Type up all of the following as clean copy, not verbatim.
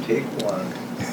Take one.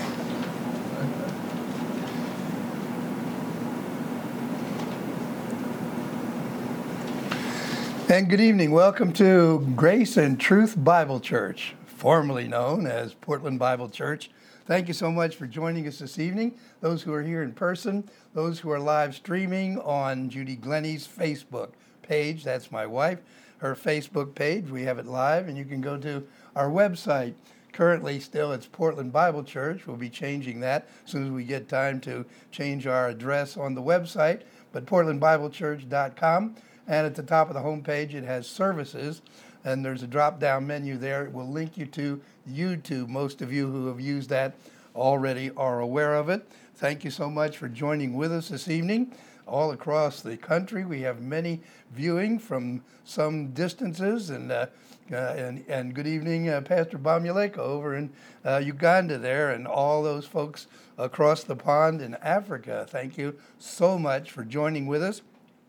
And good evening. Welcome to Grace and Truth Bible Church, formerly known as Portland Bible Church. Thank you so much for joining us this evening. Those who are here in person, those who are live streaming on Judy Glennie's Facebook page. That's my wife. Her Facebook page. We have it live, and you can go to our website. Currently, still, it's Portland Bible Church. We'll be changing that as soon as we get time to change our address on the website, but portlandbiblechurch.com. And at the top of the homepage, it has services, and there's a drop-down menu there. It will link you to YouTube. Most of you who have used that already are aware of it. Thank you so much for joining with us this evening. All across the country, we have many viewing from some distances, and good evening, Pastor Bamuleko over in Uganda there, and all those folks across the pond in Africa. Thank you so much for joining with us.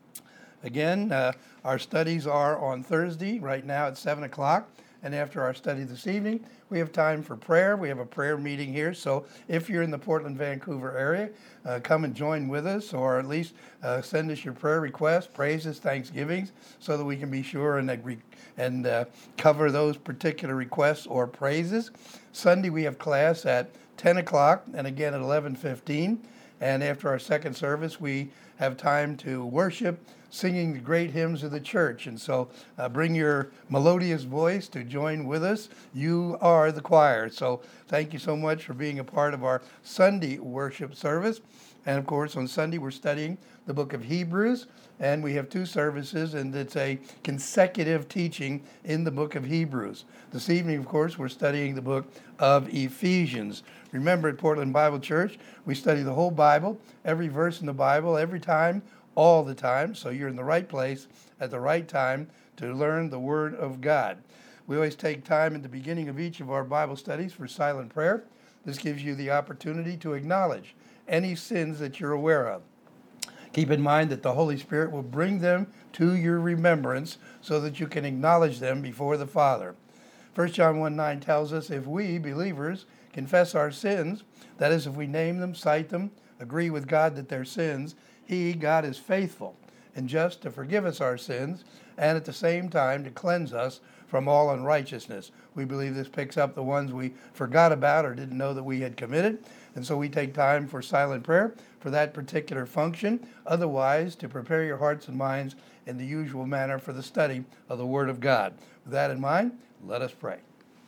Again, our studies are on Thursday, right now at 7 o'clock. And after our study this evening, we have time for prayer. We have a prayer meeting here. So if you're in the Portland, Vancouver area, come and join with us, or at least send us your prayer requests, praises, thanksgivings, so that we can be sure and cover those particular requests or praises. Sunday, we have class at 10 o'clock and again at 11:15. And after our second service, we have time to worship, singing the great hymns of the church. And so bring your melodious voice to join with us. You are the choir. So thank you so much for being a part of our Sunday worship service. And of course, on Sunday, we're studying the book of Hebrews. And we have two services, and it's a consecutive teaching in the book of Hebrews. This evening, of course, we're studying the book of Ephesians. Remember, at Portland Bible Church, we study the whole Bible, every verse in the Bible, every time, all the time. So you're in the right place at the right time to learn the Word of God. We always take time at the beginning of each of our Bible studies for silent prayer. This gives you the opportunity to acknowledge any sins that you're aware of. Keep in mind that the Holy Spirit will bring them to your remembrance so that you can acknowledge them before the Father. 1 John 1:9 tells us if we, believers, confess our sins, that is, if we name them, cite them, agree with God that they're sins, He, God, is faithful and just to forgive us our sins and at the same time to cleanse us from all unrighteousness. We believe this picks up the ones we forgot about or didn't know that we had committed. And so we take time for silent prayer for that particular function. Otherwise, to prepare your hearts and minds in the usual manner for the study of the Word of God. With that in mind, let us pray.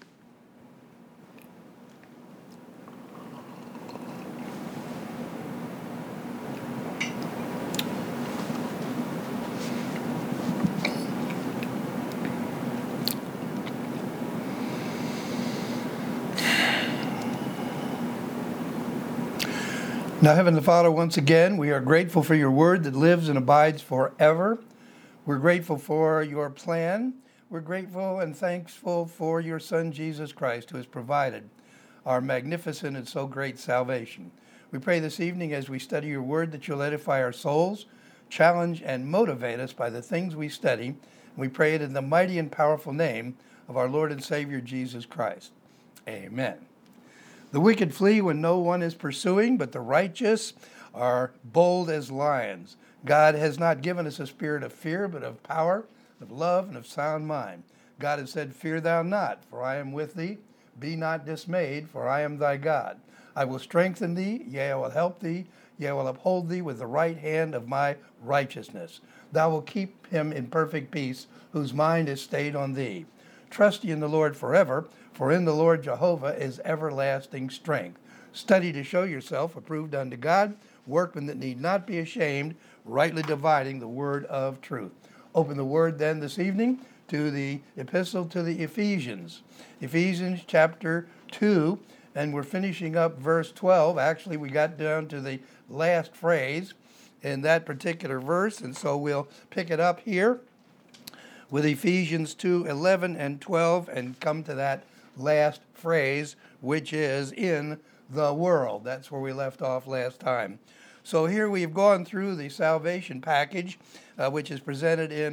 Now, Heavenly Father, once again, we are grateful for your word that lives and abides forever. We're grateful for your plan. We're grateful and thankful for your Son, Jesus Christ, who has provided our magnificent and so great salvation. We pray this evening as we study your word that you'll edify our souls, challenge and motivate us by the things we study. We pray it in the mighty and powerful name of our Lord and Savior, Jesus Christ. Amen. The wicked flee when no one is pursuing, but the righteous are bold as lions. God has not given us a spirit of fear, but of power, of love, and of sound mind. God has said, fear thou not, for I am with thee. Be not dismayed, for I am thy God. I will strengthen thee, yea, I will help thee, yea, I will uphold thee with the right hand of my righteousness. Thou wilt keep him in perfect peace, whose mind is stayed on thee. Trust ye in the Lord forever, for in the Lord Jehovah is everlasting strength. Study to show yourself approved unto God, workmen that need not be ashamed, rightly dividing the word of truth. Open the word then this evening to the epistle to the Ephesians. Ephesians chapter 2, and we're finishing up verse 12. Actually, we got down to the last phrase in that particular verse, and so we'll pick it up here with Ephesians 2:11 and 12 and come to that last phrase, which is in the world. That's where we left off last time. So here we've gone through the salvation package, which is presented in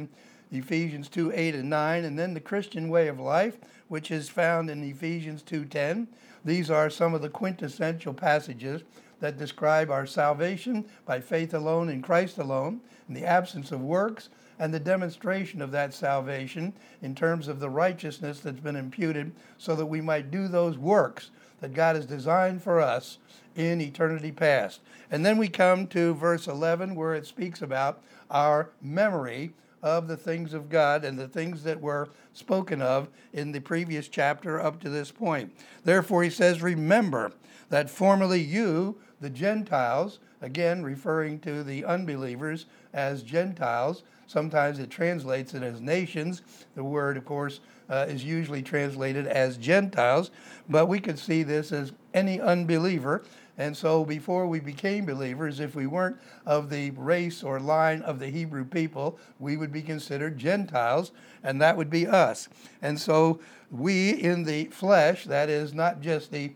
Ephesians 2, 8 and 9, and then the Christian way of life, which is found in Ephesians 2:10. These are some of the quintessential passages that describe our salvation by faith alone in Christ alone, in the absence of works, and the demonstration of that salvation in terms of the righteousness that's been imputed so that we might do those works that God has designed for us in eternity past. And then we come to verse 11 where it speaks about our memory of the things of God and the things that were spoken of in the previous chapter up to this point. Therefore, he says, remember that formerly you, the Gentiles, again referring to the unbelievers as Gentiles, sometimes it translates it as nations. The word, of course, is usually translated as Gentiles, but we could see this as any unbeliever. And so before we became believers, if we weren't of the race or line of the Hebrew people, we would be considered Gentiles, and that would be us. And so we in the flesh, that is not just the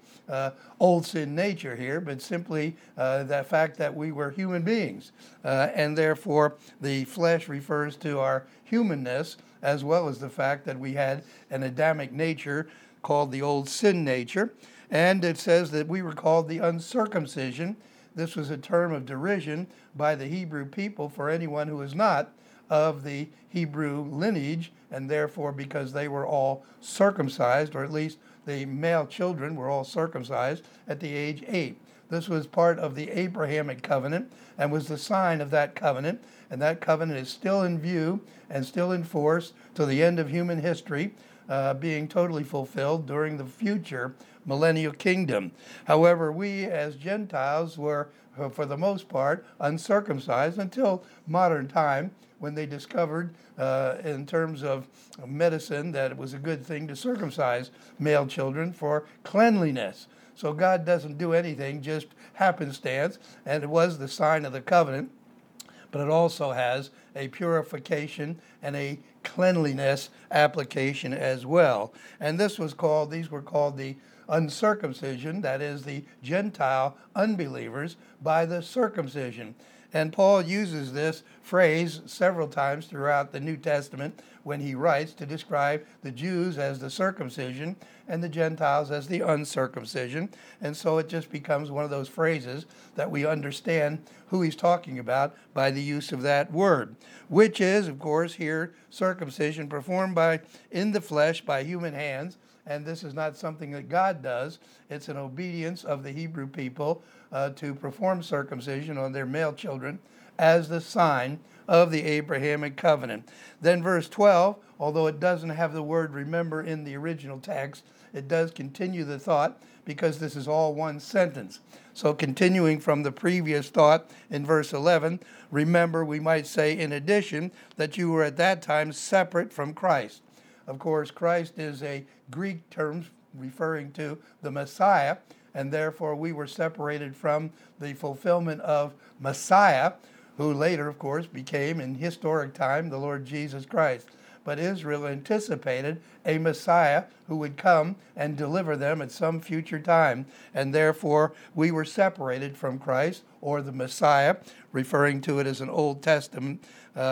old sin nature here, but simply the fact that we were human beings. And therefore, the flesh refers to our humanness, as well as the fact that we had an Adamic nature called the old sin nature. And it says that we were called the uncircumcision. This was a term of derision by the Hebrew people for anyone who was not of the Hebrew lineage, and therefore because they were all circumcised, or at least the male children were all circumcised at the age 8. This was part of the Abrahamic covenant and was the sign of that covenant, and that covenant is still in view and still in force to the end of human history, being totally fulfilled during the future millennial kingdom. However, we as Gentiles were, for the most part, uncircumcised until modern time, when they discovered in terms of medicine that it was a good thing to circumcise male children for cleanliness. So God doesn't do anything just happenstance, and it was the sign of the covenant, but it also has a purification and a cleanliness application as well. And these were called the uncircumcision, that is the Gentile unbelievers, by the circumcision. And Paul uses this phrase several times throughout the New Testament when he writes to describe the Jews as the circumcision and the Gentiles as the uncircumcision. And so it just becomes one of those phrases that we understand who he's talking about by the use of that word, which is, of course, here circumcision performed in the flesh by human hands. And this is not something that God does. It's an obedience of the Hebrew people to perform circumcision on their male children as the sign of the Abrahamic covenant. Then verse 12, although it doesn't have the word remember in the original text, it does continue the thought because this is all one sentence. So continuing from the previous thought in verse 11, remember, we might say in addition, that you were at that time separate from Christ. Of course, Christ is a Greek term referring to the Messiah, and therefore we were separated from the fulfillment of Messiah, who later, of course, became in historic time the Lord Jesus Christ. But Israel anticipated a Messiah who would come and deliver them at some future time, and therefore we were separated from Christ, or the Messiah, referring to it as an Old Testament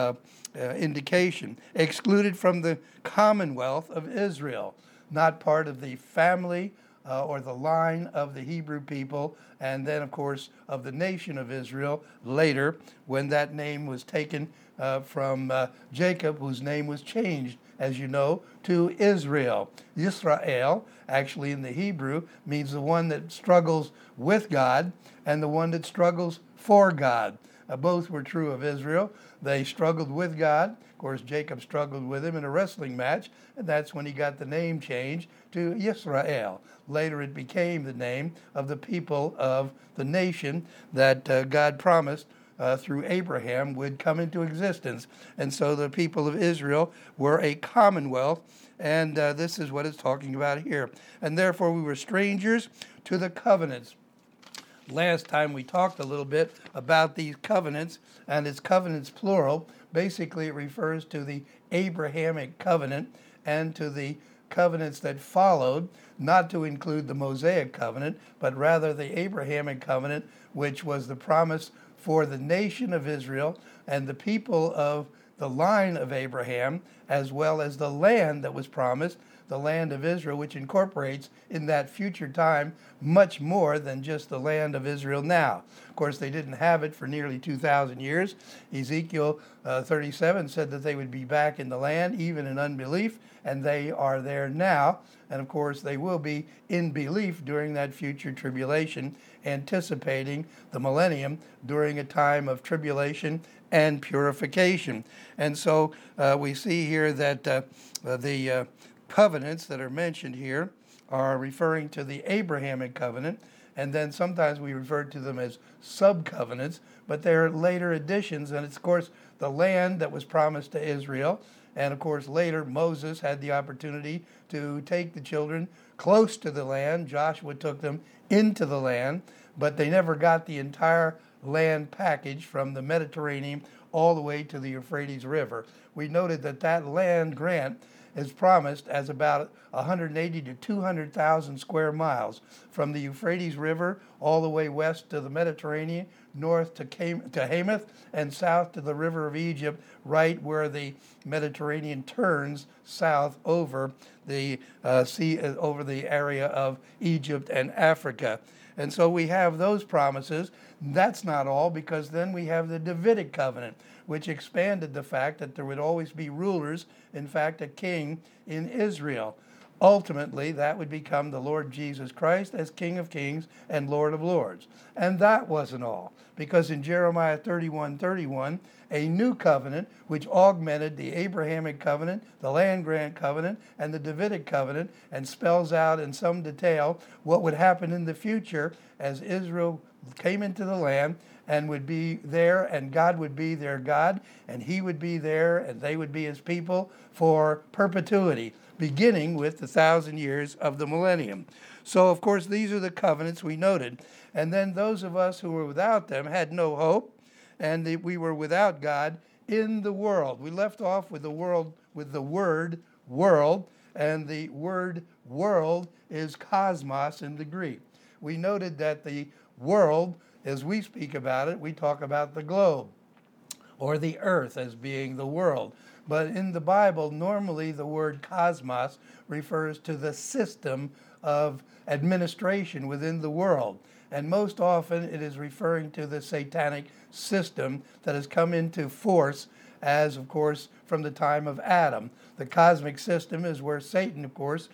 indication, excluded from the commonwealth of Israel, not part of the family or the line of the Hebrew people, and then, of course, of the nation of Israel later, when that name was taken from Jacob, whose name was changed, as you know, to Israel. Yisrael, actually in the Hebrew, means the one that struggles with God and the one that struggles for God. Both were true of Israel. They struggled with God. Of course, Jacob struggled with him in a wrestling match, and that's when he got the name changed to Yisrael. Later it became the name of the people of the nation that God promised through Abraham would come into existence. And so the people of Israel were a commonwealth, and this is what it's talking about here. And therefore we were strangers to the covenants. Last time we talked a little bit about these covenants, and it's covenants plural. Basically, it refers to the Abrahamic covenant and to the covenants that followed, not to include the Mosaic covenant, but rather the Abrahamic covenant, which was the promise for the nation of Israel and the people of the line of Abraham, as well as the land that was promised, the land of Israel, which incorporates in that future time much more than just the land of Israel now. Of course, they didn't have it for nearly 2,000 years. Ezekiel 37 said that they would be back in the land, even in unbelief, and they are there now. And of course, they will be in belief during that future tribulation, anticipating the millennium during a time of tribulation and purification. And so we see here that the covenants that are mentioned here are referring to the Abrahamic covenant, and then sometimes we refer to them as sub-covenants, but they're later additions, and it's, of course, the land that was promised to Israel. And of course, later Moses had the opportunity to take the children close to the land. Joshua took them into the land, but they never got the entire land package from the Mediterranean all the way to the Euphrates River. We noted that that land grant is promised as about 180 to 200,000 square miles from the Euphrates River all the way west to the Mediterranean, north to Hamath, and south to the River of Egypt, right where the Mediterranean turns south over the sea, over the area of Egypt and Africa. And so we have those promises. That's not all, because then we have the Davidic covenant, which expanded the fact that there would always be rulers, in fact, a king in Israel. Ultimately, that would become the Lord Jesus Christ as King of Kings and Lord of Lords. And that wasn't all, because in Jeremiah 31:31, a new covenant, which augmented the Abrahamic covenant, the land grant covenant, and the Davidic covenant, and spells out in some detail what would happen in the future as Israel came into the land and would be there, and God would be their God, and he would be there, and they would be his people for perpetuity, beginning with the 1,000 years of the millennium. So, of course, these are the covenants we noted. And then those of us who were without them had no hope, and we were without God in the world. We left off with the world, with the word world, and the word world is cosmos in the Greek. We noted that the world, as we speak about it, we talk about the globe or the earth as being the world. But in the Bible, normally the word cosmos refers to the system of administration within the world. And most often it is referring to the satanic system that has come into force as, of course, from the time of Adam. The cosmic system is where Satan, of course,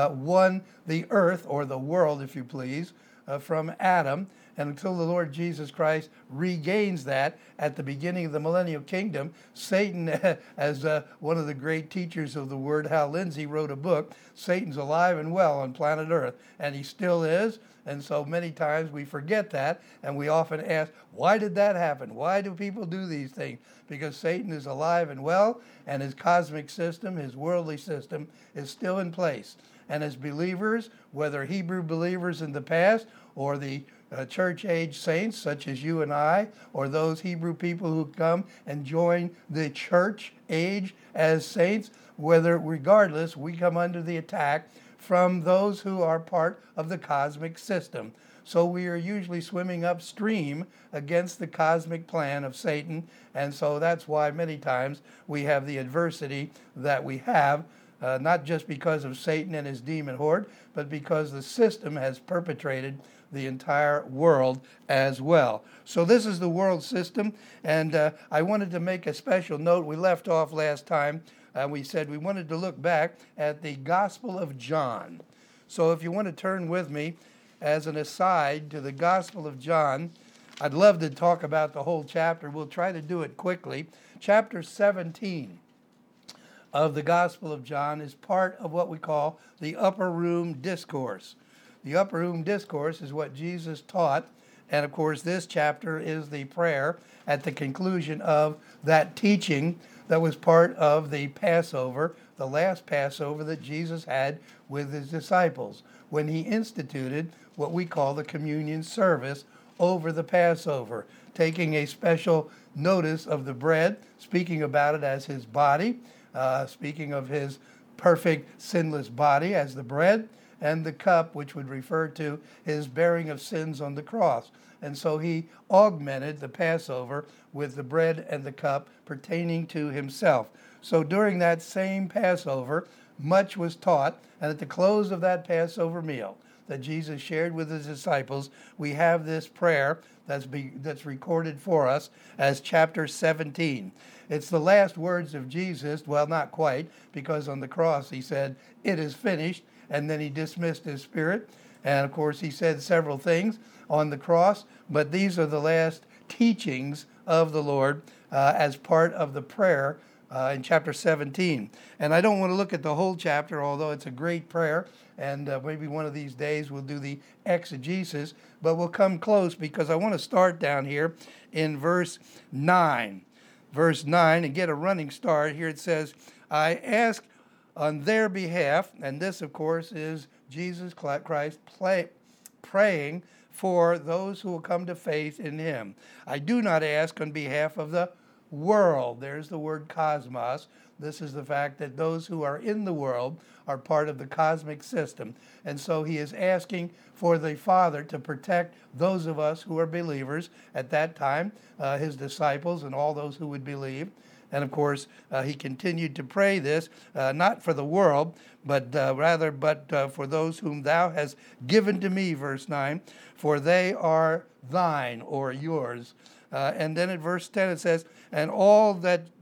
won the earth, or the world, if you please, from Adam. And until the Lord Jesus Christ regains that at the beginning of the millennial kingdom, Satan, as one of the great teachers of the word, Hal Lindsey, wrote a book, Satan's alive and well on planet Earth, and he still is. And so many times we forget that, and we often ask, why did that happen? Why do people do these things? Because Satan is alive and well, and his cosmic system, his worldly system, is still in place. And as believers, whether Hebrew believers in the past or the church age saints such as you and I, or those Hebrew people who come and join the church age as saints, regardless, we come under the attack from those who are part of the cosmic system. So we are usually swimming upstream against the cosmic plan of Satan, and so that's why many times we have the adversity that we have, not just because of Satan and his demon horde, but because the system has perpetrated the entire world as well. So this is the world system, and I wanted to make a special note. We left off last time, we said we wanted to look back at the Gospel of John. So if you want to turn with me as an aside to the Gospel of John, I'd love to talk about the whole chapter. We'll try to do it quickly. Chapter 17 of the Gospel of John is part of what we call the Upper Room Discourse. The Upper Room Discourse is what Jesus taught, and of course this chapter is the prayer at the conclusion of that teaching that was part of the Passover, the last Passover that Jesus had with his disciples, when he instituted what we call the communion service over the Passover, taking a special notice of the bread, speaking about it as his body, speaking of his perfect sinless body as the bread, and the cup, which would refer to his bearing of sins on the cross. And so he augmented the Passover with the bread and the cup pertaining to himself. So during that same Passover, much was taught, and at the close of that Passover meal that Jesus shared with his disciples, we have this prayer that's recorded for us as chapter 17. It's the last words of Jesus, well, not quite, because on the cross he said, "It is finished," and then he dismissed his spirit. And of course, he said several things on the cross, but these are the last teachings of the Lord as part of the prayer in chapter 17. And I don't want to look at the whole chapter, although it's a great prayer, and maybe one of these days we'll do the exegesis, but we'll come close because I want to start down here in verse 9. Verse 9, and get a running start. Here it says, "I ask on their behalf," and this, of course, is Jesus Christ praying for those who will come to faith in him. "I do not ask on behalf of the world." There's the word cosmos. This is the fact that those who are in the world are part of the cosmic system. And so he is asking for the Father to protect those of us who are believers at that time, his disciples and all those who would believe. And of course, he continued to pray this, not for the world, but rather for those whom thou hast given to me, verse 9, "for they are thine," or yours. And then at verse 10 it says, "And all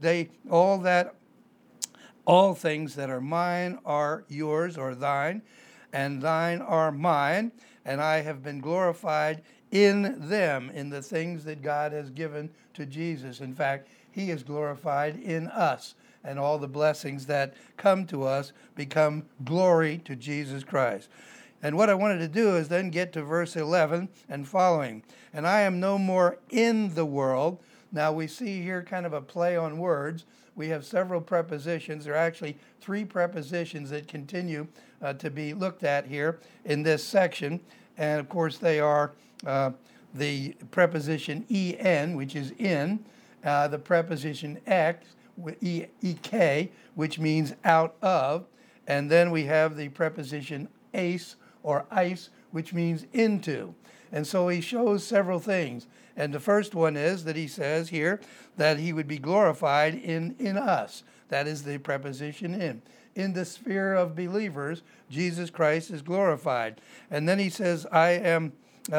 things that are mine are yours," or thine, "and thine are mine, and I have been glorified in them," in the things that God has given to Jesus. In fact, he is glorified in us, and all the blessings that come to us become glory to Jesus Christ. And what I wanted to do is then get to verse 11 and following. "And I am no more in the world." Now we see here kind of a play on words. We have several prepositions. There are actually 3 prepositions that continue to be looked at here in this section. And of course they are the preposition en, which is in, the preposition ek, which means out of, and then we have the preposition eis, or ice, which means into. And so he shows several things. And the first one is that he says here that he would be glorified in us. That is the preposition in. In the sphere of believers, Jesus Christ is glorified. And then he says, I am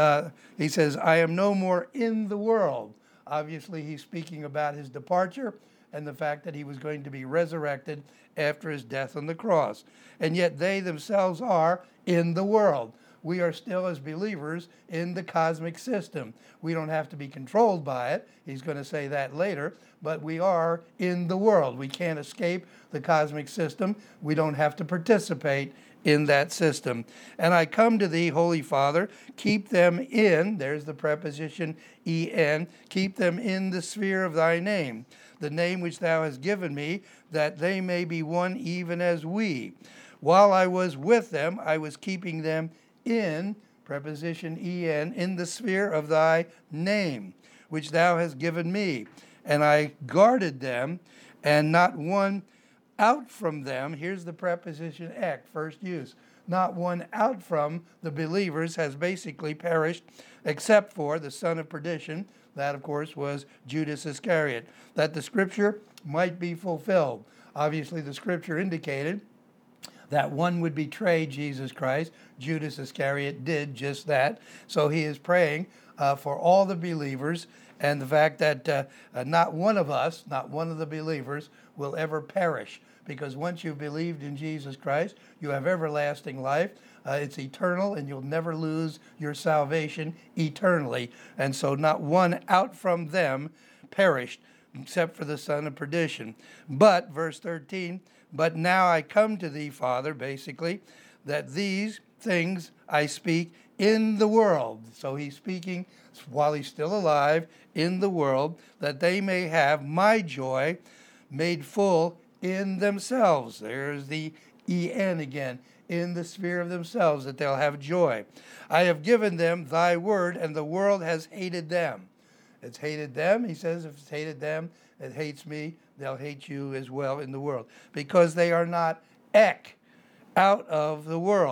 no more in the world. Obviously, he's speaking about his departure and the fact that he was going to be resurrected after his death on the cross. And yet they themselves are in the world. We are still, as believers, in the cosmic system. We don't have to be controlled by it. He's going to say that later. But we are in the world. We can't escape the cosmic system. We don't have to participate in that system. "And I come to thee, Holy Father, keep them in," there's the preposition en, "keep them in the sphere of thy name, the name which thou hast given me, that they may be one even as we. While I was with them, I was keeping them in," preposition en, "in the sphere of thy name, which thou hast given me. And I guarded them, and not one out from them," here's the preposition ek, first use, "not one out from the believers has basically perished, except for the son of perdition," that of course was Judas Iscariot, "that the scripture might be fulfilled." Obviously the scripture indicated that one would betray Jesus Christ. Judas Iscariot did just that. So he is praying for all the believers, and the fact that not one of us, not one of the believers, will ever perish. Because once you've believed in Jesus Christ, you have everlasting life. It's eternal, and you'll never lose your salvation eternally. And so not one out from them perished, except for the son of perdition. "But," verse 13, "but now I come to thee, Father," basically, "that these things I speak in the world." So he's speaking while he's still alive in the world, "that they may have my joy made full in themselves." There's the en again, in the sphere of themselves, that they'll have joy. "I have given them thy word, and the world has hated them." It's hated them. He says, if it's hated them, it hates me. They'll hate you as well in the world. "Because they are not ek, out of the world."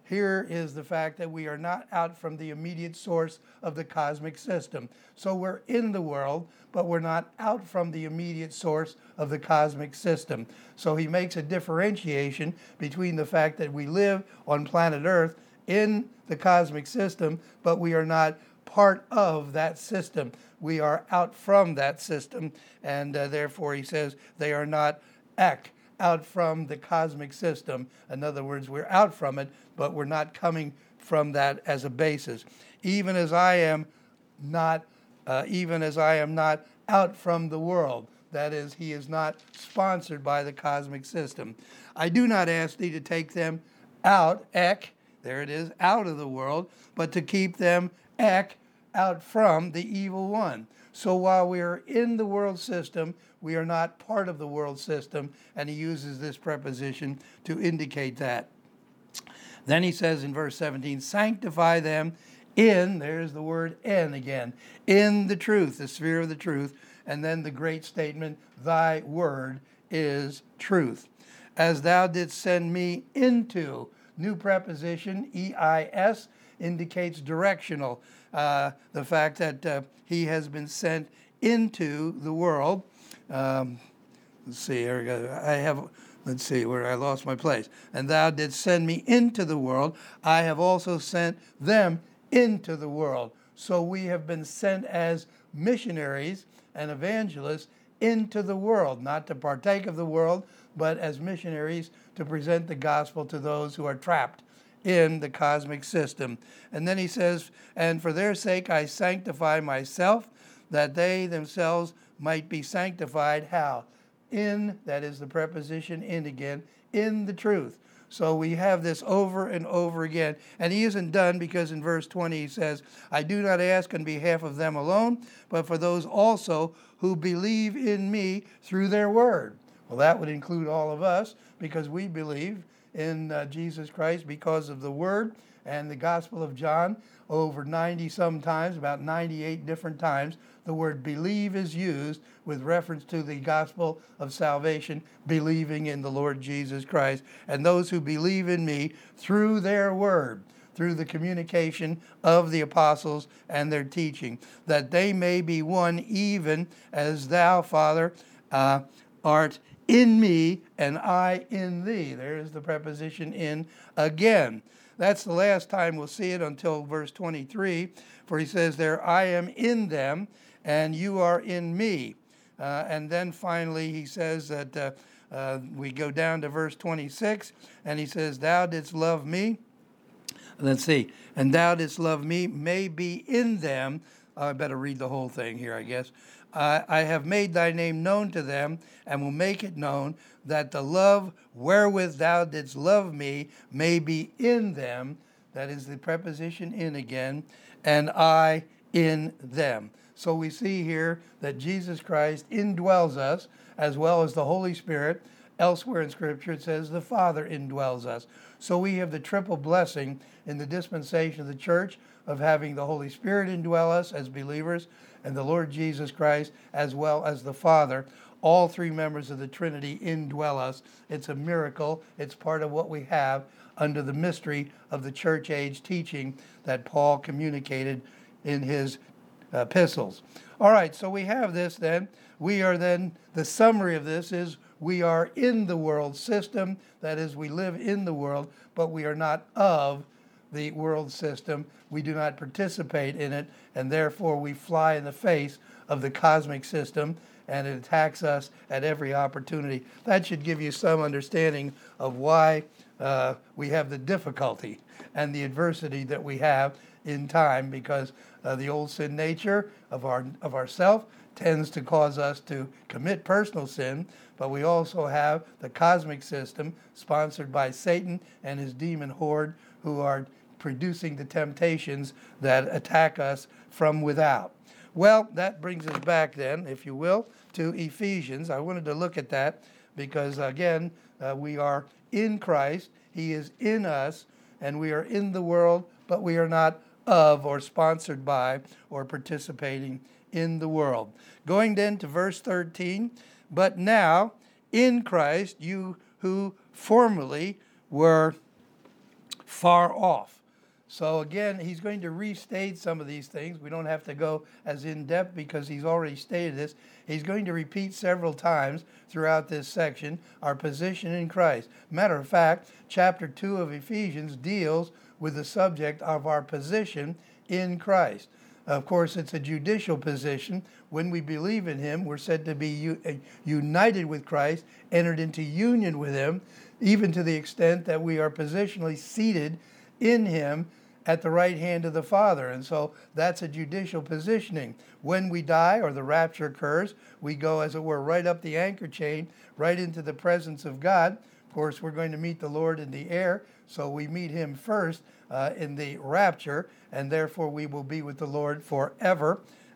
Here is the fact that we are not out from the immediate source of the cosmic system. So we're in the world, but we're not out from the immediate source of the cosmic system. So he makes a differentiation between the fact that we live on planet Earth in the cosmic system, but we are not part of that system. We are out from that system, and therefore he says they are not out from the cosmic system. In other words, we're out from it, but we're not coming from that as a basis. Even as I am not out from the world. That is, he is not sponsored by the cosmic system. I do not ask thee to take them out, there it is, out of the world, but to keep them, out from the evil one. So while we are in the world system, we are not part of the world system, and he uses this preposition to indicate that. Then he says in verse 17, sanctify them in, there's the word in again, in the truth, the sphere of the truth, and then the great statement, thy word is truth. As thou didst send me into, new preposition, EIS, indicates directional. The fact that he has been sent into the world. Let's see, here we go. Let's see where I lost my place. And thou didst send me into the world. I have also sent them into the world. So we have been sent as missionaries and evangelists into the world, not to partake of the world, but as missionaries to present the gospel to those who are trapped in the cosmic system. And then he says, and for their sake I sanctify myself, that they themselves might be sanctified. How? In, that is the preposition in again, in the truth. So we have this over and over again. And he isn't done, because in verse 20 he says, I do not ask on behalf of them alone, but for those also who believe in me through their word. Well, that would include all of us, because we believe in Jesus Christ because of the word. And the Gospel of John, over 90 some times, about 98 different times, the word believe is used with reference to the gospel of salvation, believing in the Lord Jesus Christ. And those who believe in me through their word, through the communication of the apostles and their teaching, that they may be one even as thou, Father, art in me and I in thee. There's the preposition in again. That's the last time we'll see it until verse 23, for he says there, I am in them and you are in me. And then finally he says that we go down to verse 26, and he says, thou didst love me. Let's see. And thou didst love me, may be in them. I better read the whole thing here, I guess. I have made thy name known to them, and will make it known, that the love wherewith thou didst love me may be in them. That is the preposition in again, and I in them. So we see here that Jesus Christ indwells us, as well as the Holy Spirit. Elsewhere in Scripture it says the Father indwells us. So we have the triple blessing in the dispensation of the church of having the Holy Spirit indwell us as believers, and the Lord Jesus Christ, as well as the Father. All three members of the Trinity indwell us. It's a miracle. It's part of what we have under the mystery of the church age teaching that Paul communicated in his epistles. All right, so we have this then. We are then, the summary of this is, we are in the world system. That is, we live in the world, but we are not of the world system. We do not participate in it, and therefore we fly in the face of the cosmic system, and it attacks us at every opportunity. That should give you some understanding of why we have the difficulty and the adversity that we have in time, because the old sin nature of ourself tends to cause us to commit personal sin, but we also have the cosmic system sponsored by Satan and his demon horde, who are producing the temptations that attack us from without. Well, that brings us back then, if you will, to Ephesians. I wanted to look at that because, again, we are in Christ. He is in us, and we are in the world, but we are not of or sponsored by or participating in the world. Going then to verse 13, but now in Christ you who formerly were far off. So again, he's going to restate some of these things. We don't have to go as in depth because he's already stated this. He's going to repeat several times throughout this section our position in Christ. Matter of fact, chapter 2 of Ephesians deals with the subject of our position in Christ. Of course, it's a judicial position. When we believe in him, we're said to be united with Christ, entered into union with him, even to the extent that we are positionally seated in him at the right hand of the Father. And so that's a judicial positioning. When we die or the rapture occurs, we go, as it were, right up the anchor chain, right into the presence of God. Of course, we're going to meet the Lord in the air, so we meet him first in the rapture, and therefore we will be with the Lord forever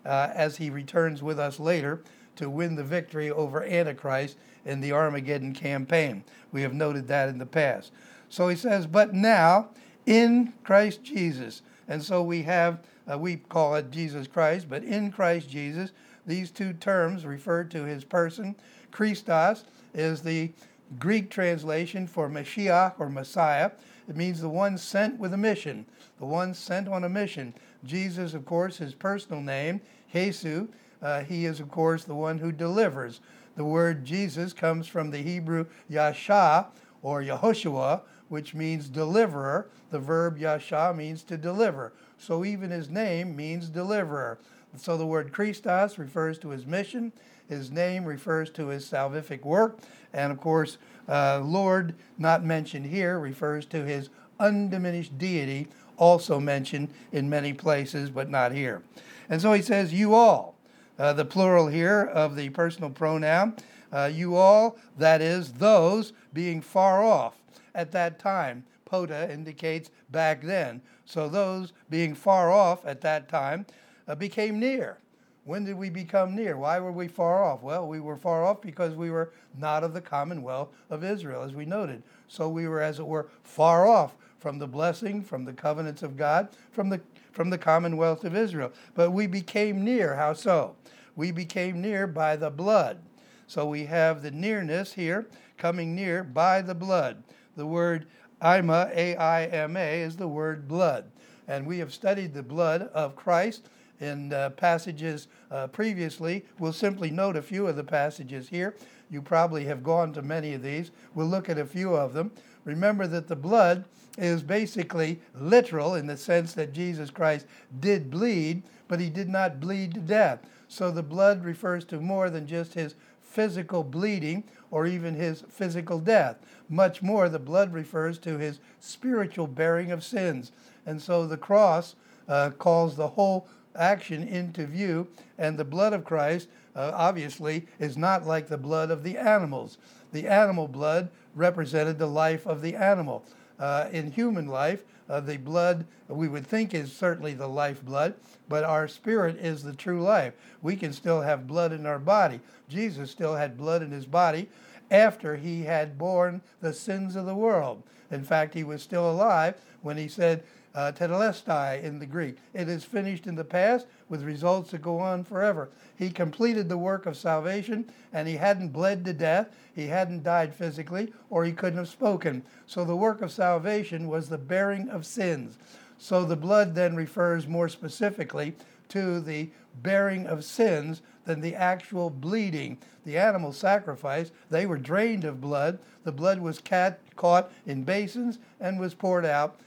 as he returns with us later to win the victory over Antichrist in the Armageddon campaign. We have noted that in the past. So he says, but now, in Christ Jesus. And so we have, we call it Jesus Christ, but in Christ Jesus, these two terms refer to his person. Christos is the Greek translation for Mashiach or Messiah. It means the one sent with a mission, the one sent on a mission. Jesus, of course, his personal name, Jesus, he is, of course, the one who delivers. The word Jesus comes from the Hebrew Yasha or Yehoshua, which means deliverer. The verb yasha means to deliver. So even his name means deliverer. So the word Christos refers to his mission. His name refers to his salvific work. And of course, Lord, not mentioned here, refers to his undiminished deity, also mentioned in many places, but not here. And so he says, you all, the plural here of the personal pronoun, you all, that is, those being far off at that time. Pota indicates back then. So those being far off at that time became near. When did we become near? Why were we far off? Well, we were far off because we were not of the commonwealth of Israel, as we noted. So we were, as it were, far off from the blessing, from the covenants of God, from the commonwealth of Israel. But we became near. How so? We became near by the blood. So we have the nearness here, coming near by the blood. The word Ima, A-I-M-A, is the word blood. And we have studied the blood of Christ in passages previously. We'll simply note a few of the passages here. You probably have gone to many of these. We'll look at a few of them. Remember that the blood is basically literal in the sense that Jesus Christ did bleed, but he did not bleed to death. So the blood refers to more than just his physical bleeding or even his physical death. Much more, the blood refers to his spiritual bearing of sins. And so the cross calls the whole action into view, and the blood of Christ obviously is not like the blood of the animals. The animal blood represented the life of the animal. In human life, the blood we would think is certainly the lifeblood, but our spirit is the true life. We can still have blood in our body. Jesus still had blood in his body after he had borne the sins of the world. In fact, he was still alive when he said, tetelestai in the Greek. It is finished in the past with results that go on forever. He completed the work of salvation, and he hadn't bled to death, he hadn't died physically, or he couldn't have spoken. So the work of salvation was the bearing of sins. So the blood then refers more specifically to the bearing of sins than the actual bleeding. The animal sacrifice, they were drained of blood. The blood was caught in basins and was poured out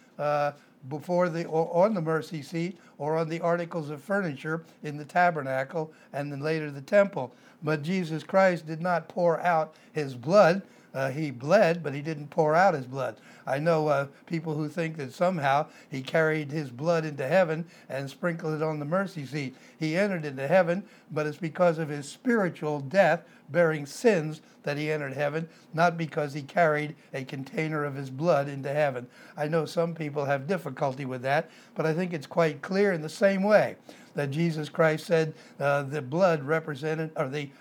before on the mercy seat or on the articles of furniture in the tabernacle and then later the temple. But Jesus Christ did not pour out his blood. He bled, but he didn't pour out his blood. I know people who think that somehow he carried his blood into heaven and sprinkled it on the mercy seat. He entered into heaven, but it's because of his spiritual death, bearing sins, that he entered heaven, not because he carried a container of his blood into heaven. I know some people have difficulty with that, but I think it's quite clear in the same way that Jesus Christ said the blood represented, or the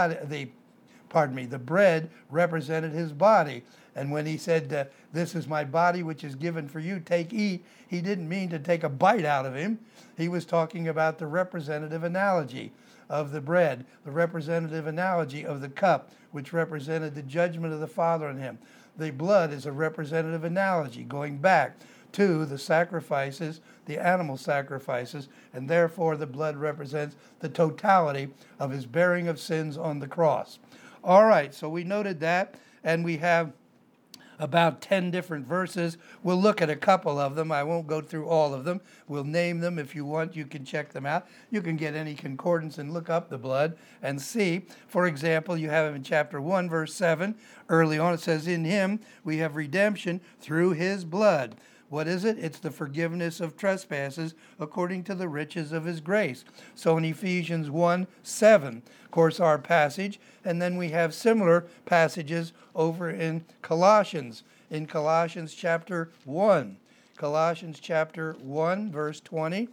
bread represented his body. And when he said, this is my body which is given for you, take, eat, he didn't mean to take a bite out of him. He was talking about the representative analogy of the bread, the representative analogy of the cup, which represented the judgment of the Father on him. The blood is a representative analogy going back to the sacrifices, the animal sacrifices, and therefore the blood represents the totality of his bearing of sins on the cross. All right, so we noted that, and we have about 10 different verses. We'll look at a couple of them. I won't go through all of them. We'll name them. If you want, you can check them out. You can get any concordance and look up the blood and see. For example, you have in chapter 1, verse 7. Early on it says, in him we have redemption through his blood. What is it? It's the forgiveness of trespasses according to the riches of his grace. So in Ephesians 1:7, of course, our passage, and then we have similar passages over in Colossians chapter 1. Colossians chapter 1, verse 20.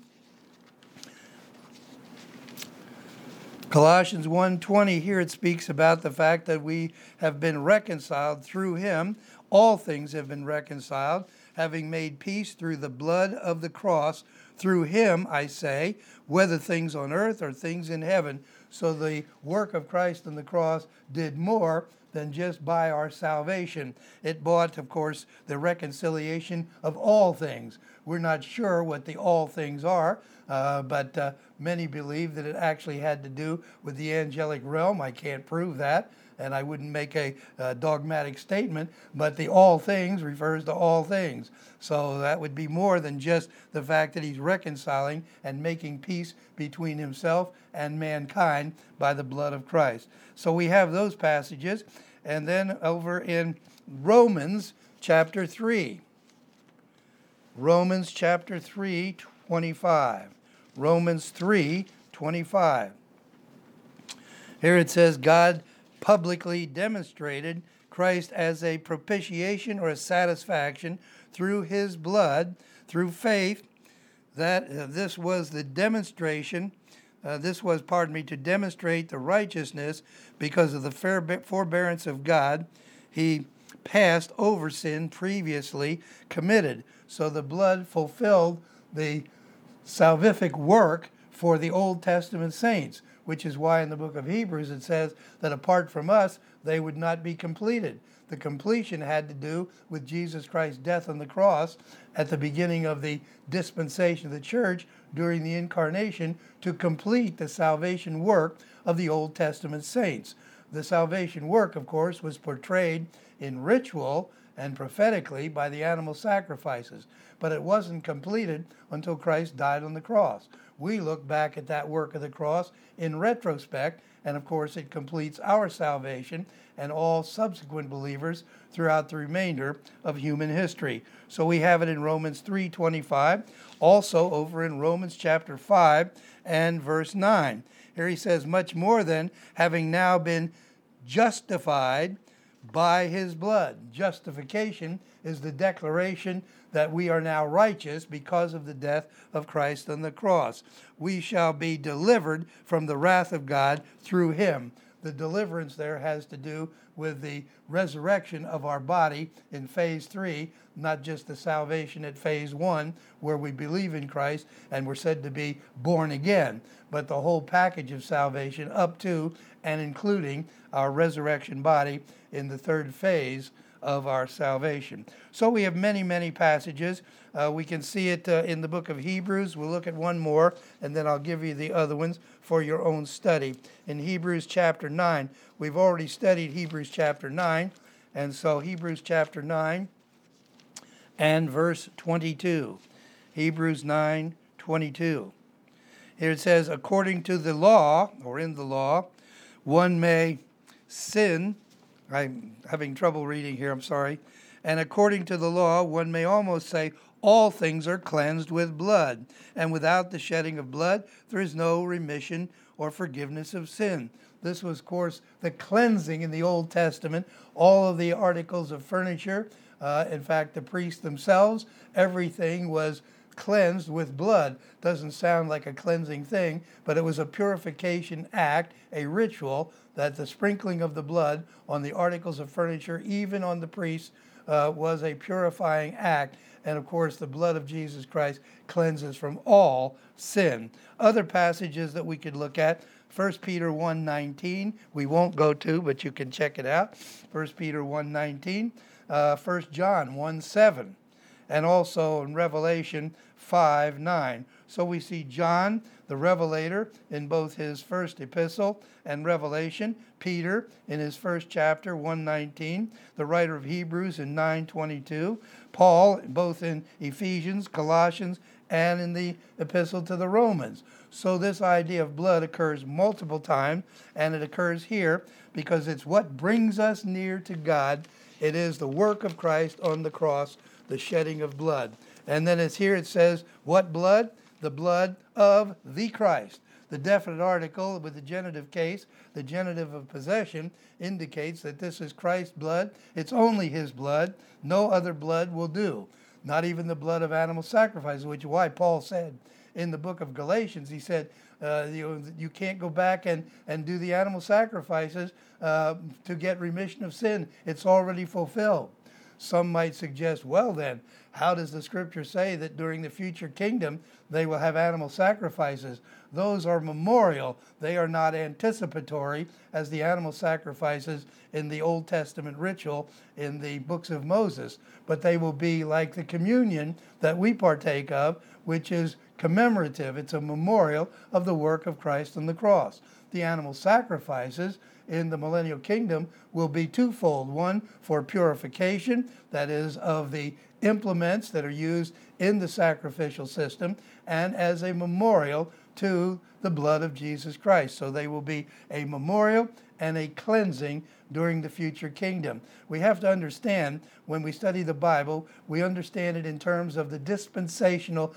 Colossians 1:20, here it speaks about the fact that we have been reconciled through him. All things have been reconciled, having made peace through the blood of the cross. Through him, I say, whether things on earth or things in heaven. So the work of Christ on the cross did more than just buy our salvation. It bought, of course, the reconciliation of all things. We're not sure what the all things are, but many believe that it actually had to do with the angelic realm. I can't prove that, and I wouldn't make a dogmatic statement, but the all things refers to all things. So that would be more than just the fact that he's reconciling and making peace between himself and mankind by the blood of Christ. So we have those passages. And then over in Romans chapter 3. Romans chapter 3, 25. Romans 3, 25. Here it says, God publicly demonstrated Christ as a propitiation or a satisfaction through his blood, through faith, that this was the demonstration, to demonstrate the righteousness because of the forbearance of God. He passed over sin previously committed. So the blood fulfilled the salvific work for the Old Testament saints, which is why in the book of Hebrews it says that apart from us, they would not be completed. The completion had to do with Jesus Christ's death on the cross at the beginning of the dispensation of the church during the incarnation to complete the salvation work of the Old Testament saints. The salvation work, of course, was portrayed in ritual and prophetically by the animal sacrifices, but it wasn't completed until Christ died on the cross. We look back at that work of the cross in retrospect, and of course it completes our salvation and all subsequent believers throughout the remainder of human history. So we have it in Romans 3:25, also over in Romans chapter 5 and verse 9. Here he says, much more than having now been justified by his blood. Justification is the declaration that we are now righteous because of the death of Christ on the cross. We shall be delivered from the wrath of God through him. The deliverance there has to do with the resurrection of our body in phase 3, not just the salvation at phase 1, where we believe in Christ and we're said to be born again, but the whole package of salvation up to and including our resurrection body in the third phase of our salvation. So we have many, many passages. We can see it in the book of Hebrews. We'll look at one more, and then I'll give you the other ones for your own study. In Hebrews chapter 9, we've already studied Hebrews chapter 9, and so Hebrews chapter 9 and verse 22. Hebrews 9:22. Here it says, according to the law, or in the law, one may sin. I'm having trouble reading here, I'm sorry. And according to the law, one may almost say, all things are cleansed with blood, and without the shedding of blood, there is no remission or forgiveness of sin. This was, of course, the cleansing in the Old Testament. All of the articles of furniture, in fact, the priests themselves, everything was cleansed with blood. Doesn't sound like a cleansing thing, but it was a purification act, a ritual, that the sprinkling of the blood on the articles of furniture, even on the priests, was a purifying act. And of course, the blood of Jesus Christ cleanses from all sin. Other passages that we could look at, 1 Peter 1:19, we won't go to, but you can check it out. 1 Peter 1:19, 1 John 1:7. and also in Revelation 5:9. So we see John, the Revelator, in both his first epistle and Revelation, Peter in his first chapter, 1:19, the writer of Hebrews in 9:22, Paul both in Ephesians, Colossians, and in the epistle to the Romans. So this idea of blood occurs multiple times, and it occurs here because it's what brings us near to God. It is the work of Christ on the cross, the shedding of blood. And then it's here it says, what blood? The blood of the Christ. The definite article with the genitive case, the genitive of possession, indicates that this is Christ's blood. It's only his blood. No other blood will do. Not even the blood of animal sacrifice, which is why Paul said in the book of Galatians, he said, you can't go back and do the animal sacrifices to get remission of sin. It's already fulfilled. Some might suggest, well then, how does the scripture say that during the future kingdom they will have animal sacrifices? Those are memorial. They are not anticipatory as the animal sacrifices in the Old Testament ritual in the books of Moses. But they will be like the communion that we partake of, which is commemorative. It's a memorial of the work of Christ on the cross. The animal sacrifices in the millennial kingdom will be twofold. One for purification, that is, of the implements that are used in the sacrificial system, and as a memorial to the blood of Jesus Christ. So they will be a memorial and a cleansing during the future kingdom. We have to understand, when we study the Bible, we understand it in terms of the dispensational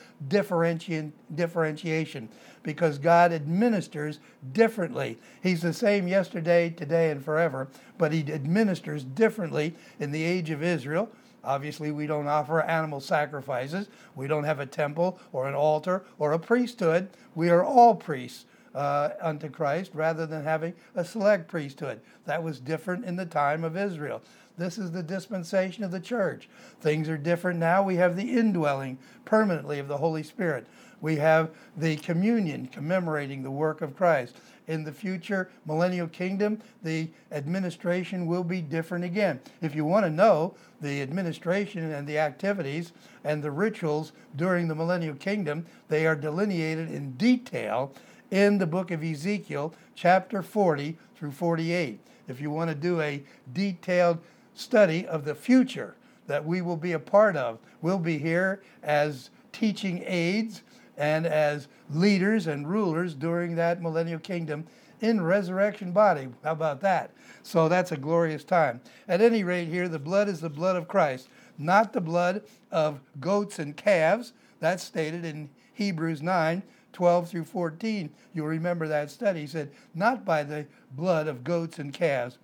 differentiation, because God administers differently. He's the same yesterday, today, and forever, but he administers differently in the age of Israel. Obviously, we don't offer animal sacrifices. We don't have a temple or an altar or a priesthood. We are all priests unto Christ rather than having a select priesthood. That was different in the time of Israel. This is the dispensation of the church. Things are different now. We have the indwelling permanently of the Holy Spirit. We have the communion commemorating the work of Christ. In the future millennial kingdom, the administration will be different again. If you want to know the administration and the activities and the rituals during the millennial kingdom, they are delineated in detail in the book of Ezekiel, chapter 40 through 48. If you want to do a detailed study of the future that we will be a part of, we'll be here as teaching aids and as leaders and rulers during that millennial kingdom in resurrection body. How about that? So that's a glorious time. At any rate here, the blood is the blood of Christ, not the blood of goats and calves. That's stated in Hebrews 9:12 through 14. You'll remember that study. He said, not by the blood of goats and calves.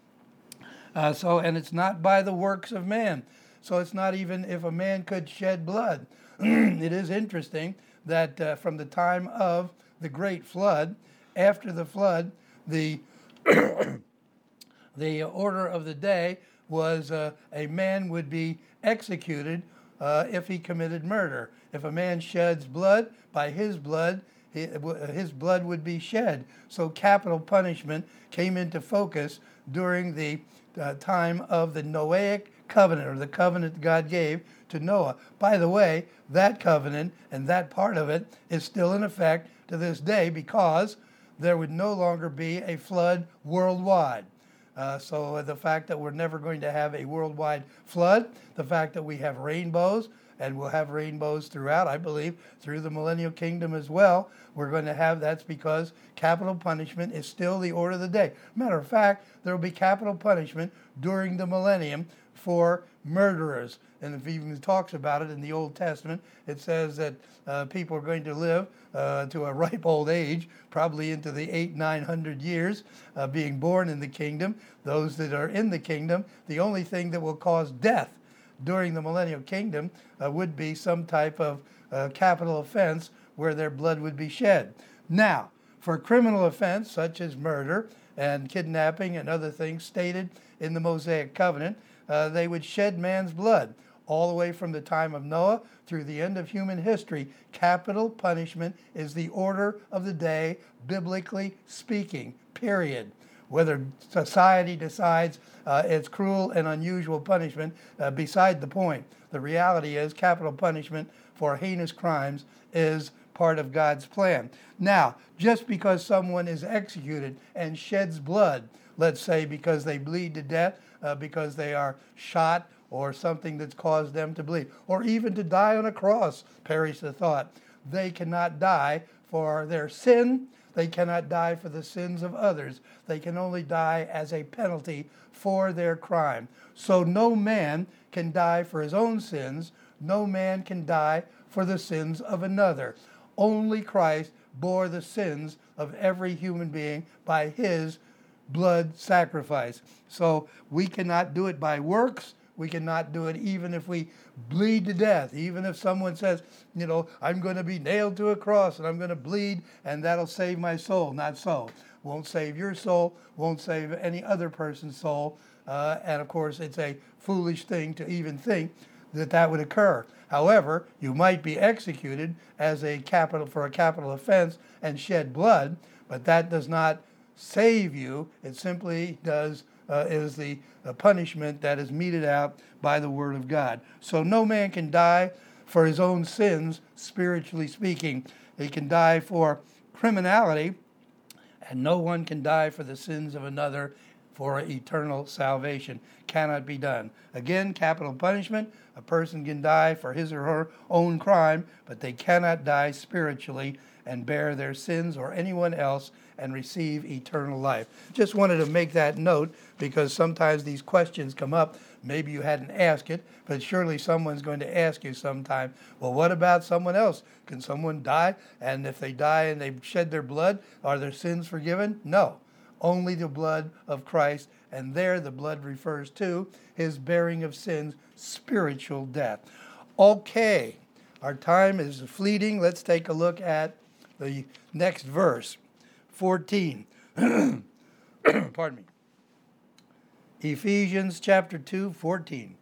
And it's not by the works of man. So it's not even if a man could shed blood. It is interesting that from the time of the great flood, after the flood, the the order of the day was a man would be executed if he committed murder. If a man sheds blood, by his blood would be shed. So capital punishment came into focus during the time of the Noahic covenant, or the covenant God gave to Noah. By the way, that covenant and that part of it is still in effect to this day, because there would no longer be a flood worldwide. So the fact that we're never going to have a worldwide flood, the fact that we have rainbows, and we'll have rainbows throughout, I believe, through the millennial kingdom as well, we're going to have, that's because capital punishment is still the order of the day. Matter of fact, there will be capital punishment during the millennium for murderers. And it even talks about it in the Old Testament. It says that people are going to live to a ripe old age, probably into the 800-900 years, being born in the kingdom. Those that are in the kingdom, the only thing that will cause death during the millennial kingdom would be some type of capital offense where their blood would be shed. Now, for a criminal offense such as murder and kidnapping and other things stated in the Mosaic covenant, they would shed man's blood. All the way from the time of Noah through the end of human history, capital punishment is the order of the day, biblically speaking, period. whether society decides it's cruel and unusual punishment, beside the point. The reality is capital punishment for heinous crimes is part of God's plan. Now, just because someone is executed and sheds blood, let's say because they bleed to death, because they are shot or something that's caused them to bleed, or even to die on a cross, perish the thought. They cannot die for their sin. They cannot die for the sins of others. They can only die as a penalty for their crime. So no man can die for his own sins. No man can die for the sins of another. Only Christ bore the sins of every human being by his blood sacrifice. So we cannot do it by works. We cannot do it even if we bleed to death. Even if someone says, I'm going to be nailed to a cross and I'm going to bleed and that'll save my soul. Not so. Won't save your soul. Won't save any other person's soul. And of course, it's a foolish thing to even think that would occur. However, you might be executed for a capital offense and shed blood, but that does not save you. It simply is the punishment that is meted out by the Word of God. So no man can die for his own sins, spiritually speaking. He can die for criminality, and no one can die for the sins of another for eternal salvation. Cannot be done. Again, capital punishment. A person can die for his or her own crime, but they cannot die spiritually and bear their sins or anyone else and receive eternal life. Just wanted to make that note because sometimes these questions come up. Maybe you hadn't asked it, but surely someone's going to ask you sometime, well, what about someone else? Can someone die? And if they die and they shed their blood, are their sins forgiven? No. Only the blood of Christ, and there the blood refers to his bearing of sins, spiritual death. Okay, our time is fleeting. Let's take a look at the next verse, 14. Pardon me. Ephesians chapter 2, 14.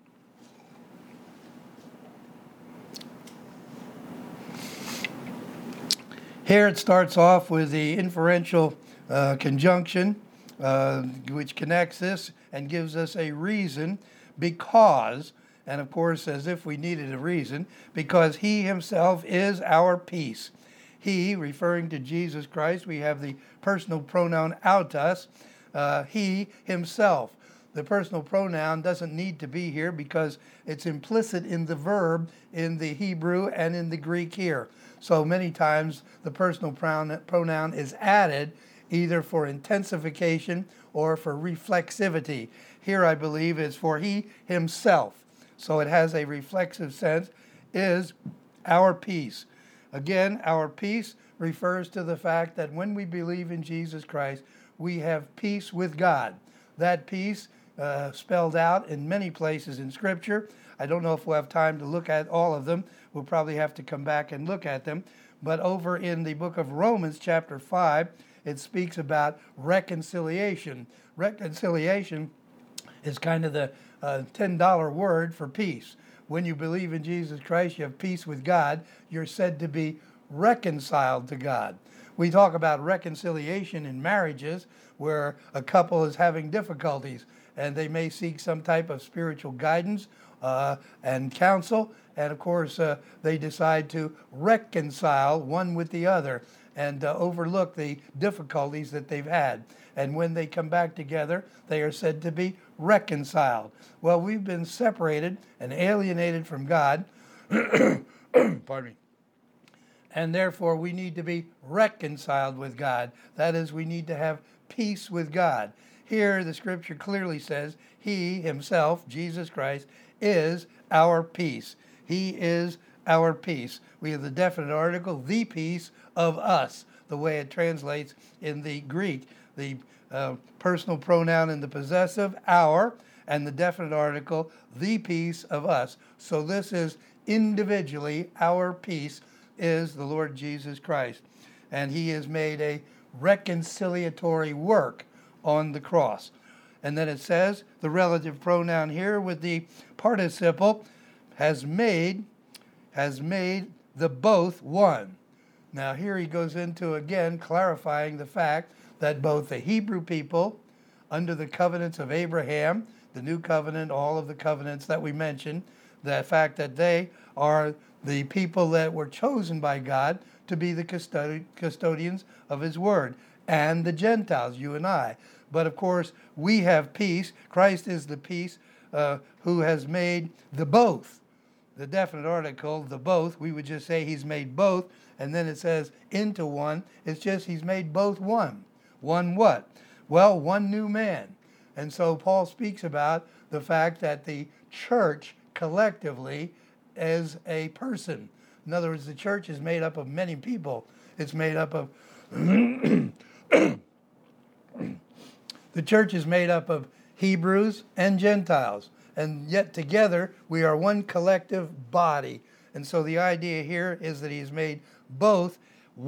Here it starts off with the inferential conjunction, which connects this and gives us a reason because, and of course as if we needed a reason, because he himself is our peace. He, referring to Jesus Christ, we have the personal pronoun autos, he himself. The personal pronoun doesn't need to be here because it's implicit in the verb in the Hebrew and in the Greek here. So many times the personal pronoun is added either for intensification or for reflexivity. Here I believe is for he himself. So it has a reflexive sense, is our peace. Again, our peace refers to the fact that when we believe in Jesus Christ, we have peace with God. That peace spelled out in many places in Scripture. I don't know if we'll have time to look at all of them. We'll probably have to come back and look at them. But over in the book of Romans, chapter 5, it speaks about reconciliation. Reconciliation is kind of the $10 word for peace. When you believe in Jesus Christ, you have peace with God. You're said to be reconciled to God. We talk about reconciliation in marriages where a couple is having difficulties and they may seek some type of spiritual guidance and counsel. And of course, they decide to reconcile one with the other and overlook the difficulties that they've had. And when they come back together, they are said to be reconciled. Well, we've been separated and alienated from God. Pardon me. And therefore, we need to be reconciled with God. That is, we need to have peace with God. Here, the Scripture clearly says, he himself, Jesus Christ, is our peace. He is our peace. We have the definite article, the peace of us, the way it translates in the Greek. The personal pronoun in the possessive, our, and the definite article, the peace of us. So this is individually our peace is the Lord Jesus Christ. And he has made a reconciliatory work on the cross. And then it says, the relative pronoun here with the participle has made the both one. Now here he goes into again clarifying the fact that both the Hebrew people under the covenants of Abraham, the new covenant, all of the covenants that we mentioned, the fact that they are the people that were chosen by God to be the custodians of his word, and the Gentiles, you and I. But of course, we have peace. Christ is the peace who has made the both. The definite article, the both, we would just say he's made both, and then it says into one. It's just he's made both one. One what? Well, one new man. And so Paul speaks about the fact that the church collectively is a person. In other words, the church is made up of many people. It's made up of the church is made up of Hebrews and Gentiles. And yet together we are one collective body. And so the idea here is that he's made both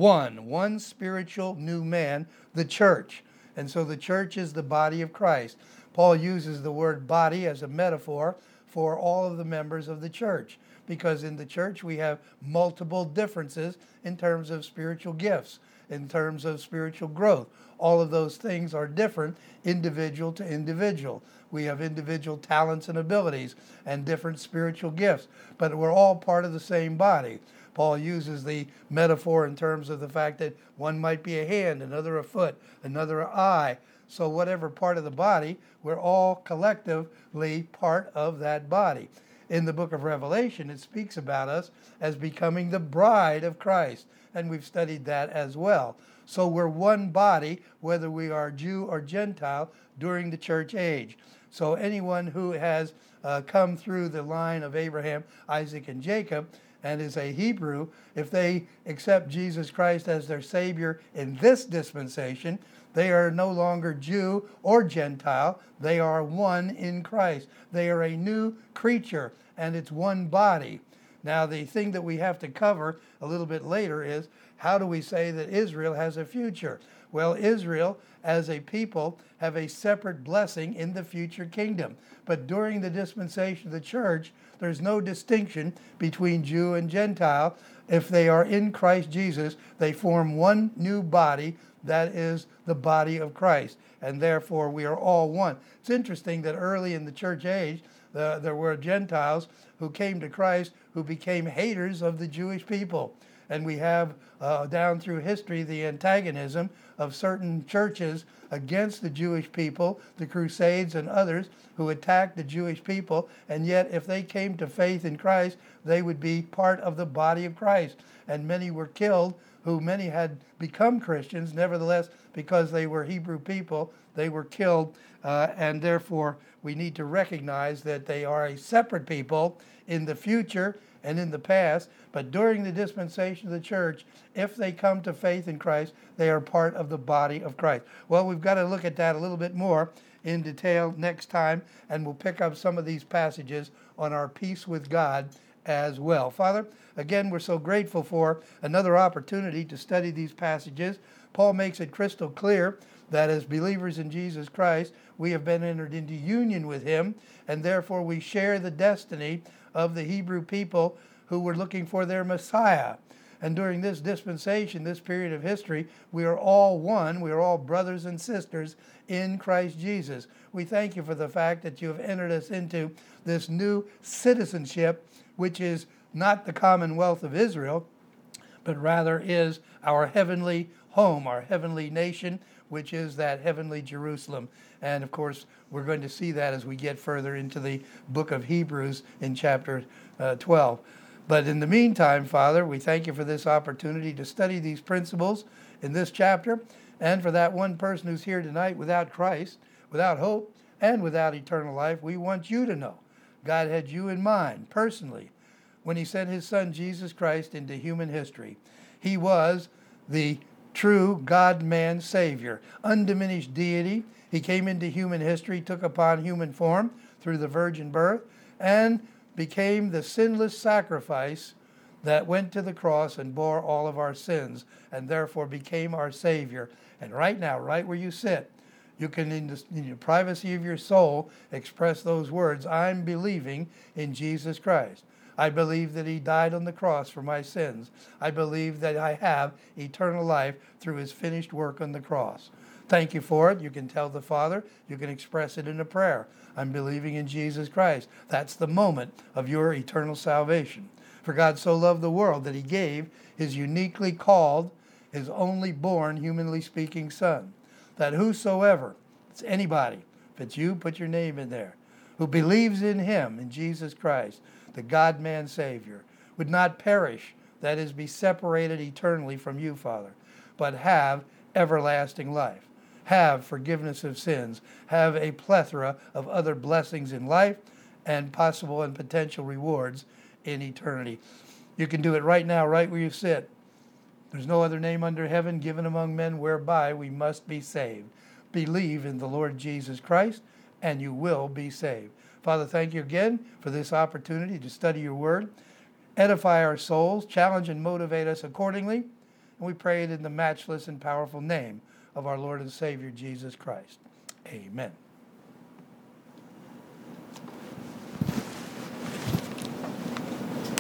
one spiritual new man, the church. And so the church is the body of Christ. Paul uses the word body as a metaphor for all of the members of the church, because in the church we have multiple differences in terms of spiritual gifts, in terms of spiritual growth. All of those things are different individual to individual. We have individual talents and abilities and different spiritual gifts, but we're all part of the same body. Paul uses the metaphor in terms of the fact that one might be a hand, another a foot, another an eye. So whatever part of the body, we're all collectively part of that body. In the book of Revelation, it speaks about us as becoming the bride of Christ, and we've studied that as well. So we're one body, whether we are Jew or Gentile, during the church age. So anyone who has come through the line of Abraham, Isaac, and Jacob, and is a Hebrew, if they accept Jesus Christ as their Savior in this dispensation, they are no longer Jew or Gentile. They are one in Christ. They are a new creature, and it's one body. Now, the thing that we have to cover a little bit later is, how do we say that Israel has a future? Well, Israel, as a people, have a separate blessing in the future kingdom. But during the dispensation of the church, there's no distinction between Jew and Gentile. If they are in Christ Jesus, they form one new body, that is the body of Christ. And therefore, we are all one. It's interesting that early in the church age, there were Gentiles who came to Christ who became haters of the Jewish people. And we have down through history the antagonism of certain churches against the Jewish people, the Crusades and others who attacked the Jewish people. And yet if they came to faith in Christ, they would be part of the body of Christ. And many were killed, who many had become Christians. Nevertheless, because they were Hebrew people, they were killed. And therefore, we need to recognize that they are a separate people in the future and in the past, but during the dispensation of the church, if they come to faith in Christ, they are part of the body of Christ. Well, we've got to look at that a little bit more in detail next time, and we'll pick up some of these passages on our peace with God as well. Father, again, we're so grateful for another opportunity to study these passages. Paul makes it crystal clear that as believers in Jesus Christ, we have been entered into union with him, and therefore we share the destiny of the Hebrew people who were looking for their Messiah. And during this dispensation, this period of history, we are all one. We are all brothers and sisters in Christ Jesus. We thank you for the fact that you have entered us into this new citizenship, which is not the commonwealth of Israel, but rather is our heavenly home, our heavenly nation, which is that heavenly Jerusalem. And of course, we're going to see that as we get further into the book of Hebrews in chapter 12. But in the meantime, Father, we thank you for this opportunity to study these principles in this chapter, and for that one person who's here tonight without Christ, without hope, and without eternal life. We want you to know God had you in mind personally when he sent his son Jesus Christ into human history. He was the true God-man Savior, undiminished deity. He came into human history, took upon human form through the virgin birth, and became the sinless sacrifice that went to the cross and bore all of our sins, and therefore became our Savior. And right now, right where you sit, you can, in the privacy of your soul, express those words, I'm believing in Jesus Christ. I believe that he died on the cross for my sins. I believe that I have eternal life through his finished work on the cross. Thank you for it. You can tell the Father. You can express it in a prayer. I'm believing in Jesus Christ. That's the moment of your eternal salvation. For God so loved the world that he gave his uniquely called, his only born, humanly speaking Son, that whosoever, it's anybody, if it's you, put your name in there, who believes in him, in Jesus Christ, the God-man Savior, would not perish, that is, be separated eternally from you, Father, but have everlasting life, have forgiveness of sins, have a plethora of other blessings in life, and possible and potential rewards in eternity. You can do it right now, right where you sit. There's no other name under heaven given among men whereby we must be saved. Believe in the Lord Jesus Christ, and you will be saved. Father, thank you again for this opportunity to study your word, edify our souls, challenge and motivate us accordingly. And we pray it in the matchless and powerful name of our Lord and Savior, Jesus Christ. Amen.